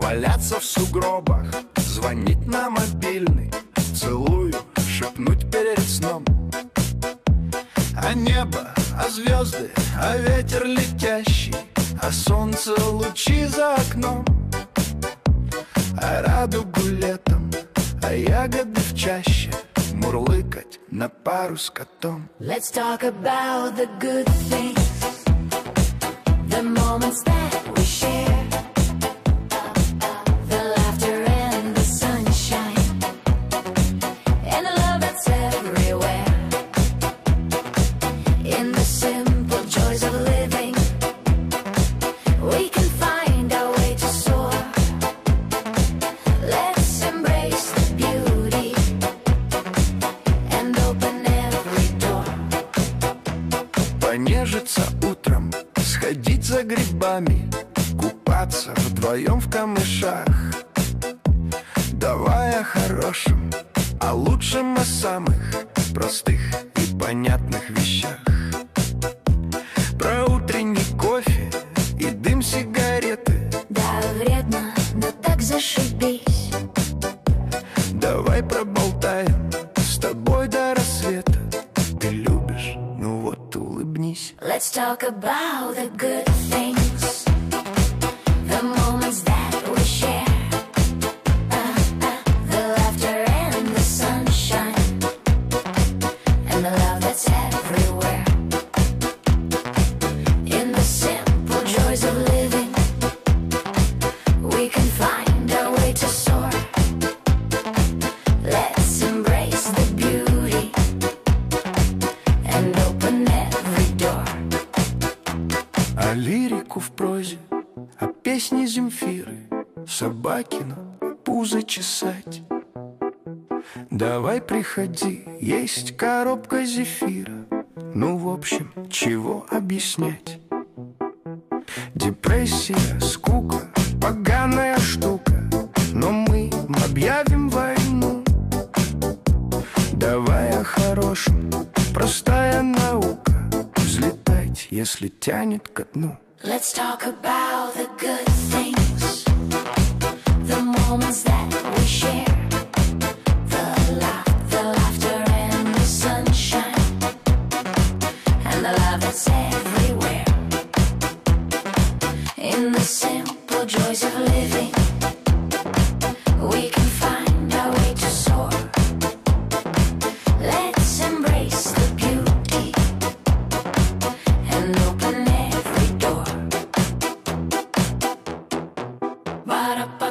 валяться в сугробах, звонить на мобильный, целую, шепнуть перед сном. А небо, а звезды, а ветер летящий, а солнце лучи за окном. А радугу летом, а ягоды в чаще, мурлыкать на пару с котом. Let's talk about the good things, the moments that we share, the laughter and the sunshine, and the love that's everywhere. In the simple joys of living, we can find our way to soar. Let's embrace the beauty and open every door. Понежиться утром, сходить за грибами, купаться вдвоем в камышах. Давай о хорошем, о лучшем, о самых простых и понятных вещах. Про утренний кофе и дым сигареты. Да, вредно, но так зашибись. Давай проболтаем с тобой до рассвета. Ты любишь, ну вот улыбнись. Let's talk about the good things, the moments that we share, the laughter and the sunshine, and the love that's everywhere. In the simple joys of living, we can find our way to soar. Let's embrace the beauty and open every door. А лирику в прозе, а песни Земфиры, собакину пузо чесать. Давай приходи, есть коробка зефира. Ну, в общем, чего объяснять? Депрессия, скука, поганая штука, но мы объявим войну. Давай о хорошем, простая наука, взлетать, если тянет ко дну. Let's talk about the good things, the moments that we share, the laughter and the sunshine, and the love that's everywhere. In the simple joys of living, we can find our way to soar. Let's embrace the beauty and open every door. Ba-da-ba.